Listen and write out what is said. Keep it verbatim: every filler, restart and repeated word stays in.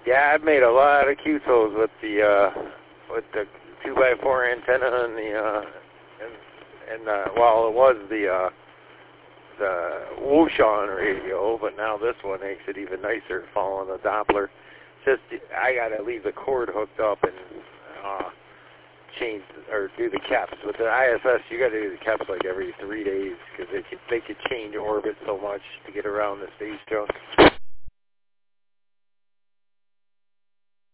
Yeah, I've made a lot of Q-toes with the uh, with the two by four antenna and the uh, and and uh, well, it was the uh, the Wouxun radio, but now this one makes it even nicer, following the Doppler. Just I gotta leave the cord hooked up and uh, change or do the caps. With the I S S, you gotta do the caps like every three days because they could they could change orbit so much to get around the stage junk.